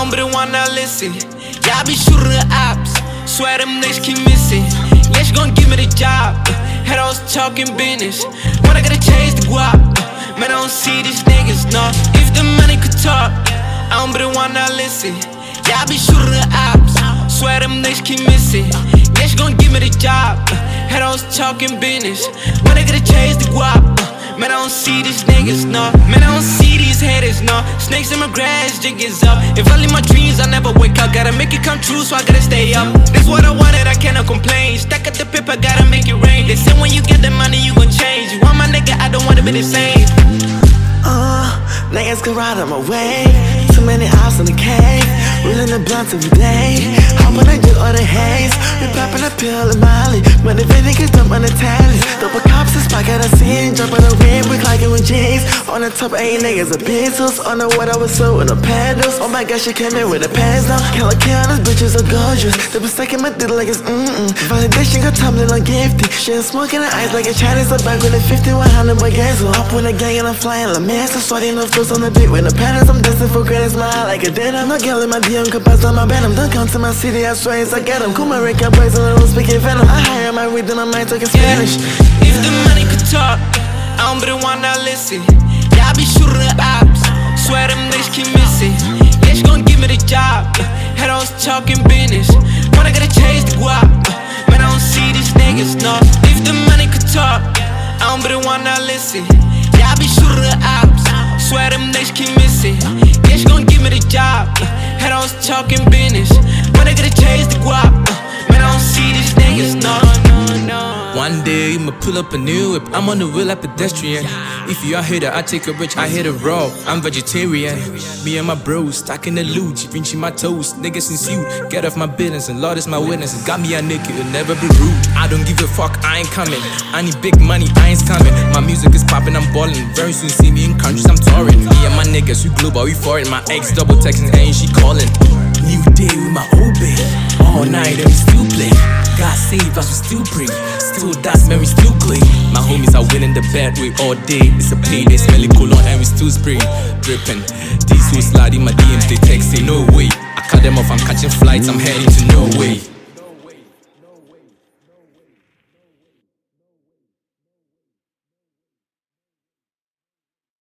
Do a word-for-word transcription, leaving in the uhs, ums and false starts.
don't be the one that listen. Yeah, I be shooting the ops, swear them niggas keep missing. Yeah, she gon' give me the job, head on talking business. When I gotta chase the guap, man, I don't see these niggas, no. If the money could talk, I don't be the one that listen. Yeah, I be shooting the ops, swear them niggas keep missing. Yeah, she gon' give me the job, head on talking business. When I gotta chase the guap, man, I don't see these niggas, no. Man, I don't see these haters, no. Snakes in my grass, jiggers up. If I leave my dreams, I never wake up. Gotta make it come true, so I gotta stay up. This what I wanted, I cannot complain. Stack up the paper, gotta make it rain. They say when you get the money, you gon' change. You want my nigga, I don't wanna be the same. Uh, niggas go right on my way. Too many hours in the cave, rolling the blunts every day. Hoping I do all the haze. We popping a pill in Mali, but if any niggas dump on the tallies. Double cops is back at the scene, jump on the rim, we clocking with jeans. On the top, eight niggas are pencils. On the water, I was so in the paddles. Oh my god, she came in with the pants down. Kill a kill, these bitches are gorgeous. They be sucking my dick like it's mm-mm. Validation got tumbling on gifty. She ain't smoking the ice like a Chinese. I'm back with a fifty, one hundred by gas. Up with a gang and I'm flying la man. So sweating the flows on the beat with the patterns. I'm dancing for great, smile like a dead. I'm not killing my D M, pass on my bed. I'm done come to my city, I swear it's I get them. Cool, my Rick, I praise and I don't speak in venom. I hire my weed, then I might talk in Spanish. Yeah. If the money could talk, I don't be the one that listen. Yeah, I be shooting the ops, swear them niggas keep missing. Yeah, she gon' give me the job, head on talking business. When I gotta chase the guap, man, I don't see these niggas, no. If the money could talk, I don't be the one that listen. Yeah, I be shooting the ops, swear them niggas keep missing. Yeah, she gon' give me the job, head on talking business. When I gotta chase the guap, man, I don't see these niggas, no, no, no. One day I'ma pull up a new whip, I'm on the wheel like pedestrian. If you a hater, I take a rich, I hit a raw. I'm vegetarian. Me and my bros, stuck in the loot, pinching my toes, niggas in suit. Get off my business, and Lord is my witness. Got me a nigga, it'll never be rude. I don't give a fuck, I ain't coming. I need big money, I ain't coming. My music is popping, I'm balling. Very soon see me in countries, I'm touring. Me and my niggas, we global, we foreign. My ex double texting, ain't she calling? New day with my old babe. All night and we still play. God save us, we still pray. Still dance, man, we still clean. My homies are winning the bad way all day. It's a payday, smelling cologne and we still spray. Dripping. These who slide in my D Ms, they text, say no way. I cut them off, I'm catching flights, I'm heading to Norway.